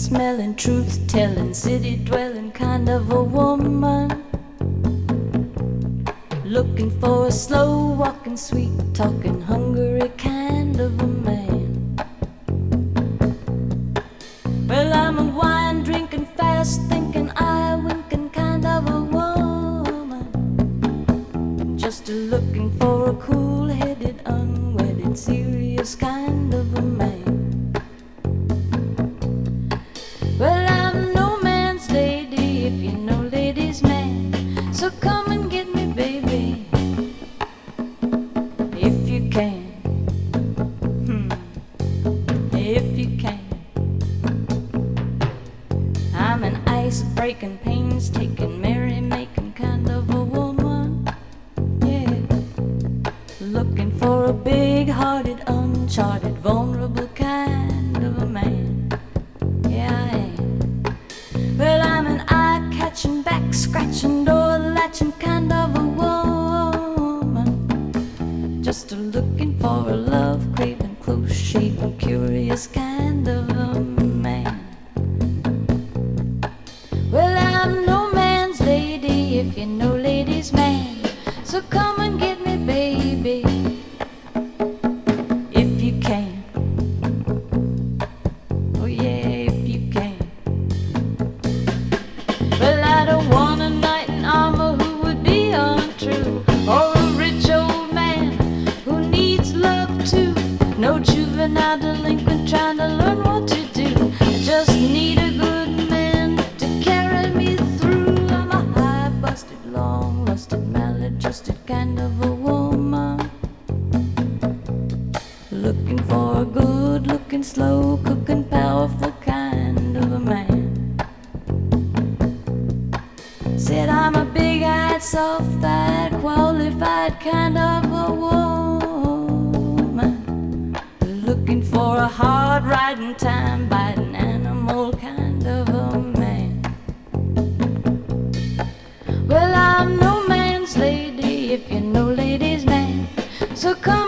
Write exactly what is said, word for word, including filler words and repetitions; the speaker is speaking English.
smelling, truth telling, city dwelling kind of a woman. Looking for a slow walking, sweet talking, hungry kind of a man. Well, I'm a wine drinking, fast thinking, eye winking kind of a woman. Just a looking for a cool headed, unwedded, serious kind of a man. Well, I'm no man's lady, if you know ladies' man. So come and get me, baby, if you can. Hmm. If you can. I'm an ice-breaking, pains-taking, merry-making kind of a woman. Yeah. Looking for a big-hearted, uncharted, vulnerable kind of a man. Yeah, I am. Well, I'm an eye-catching, back-scratching, door-latching kind of a woman. Just a looking for a love-craving, close-shaven, curious kind of a man. Well, I'm no man's lady, if you know ladies' man. So come and get me, baby, if you can. Oh yeah, if you can. Well, I don't want a knight in armor who would be untrue, or a rich old man who needs love too. No juvenile delinquent trying to learn what to do. I just need a good man to carry me through. I'm a high-busted, long-lusted, maladjusted kind of a woman. Looking for a good-looking, slow-cooking, powerful kind of a man. Said I'm a big-eyed, soft-eyed, qualified kind of a woman. Looking for a hard-riding, time-biting, animal kind of a man. Well, I'm no man's lady, if you know ladies' man. So come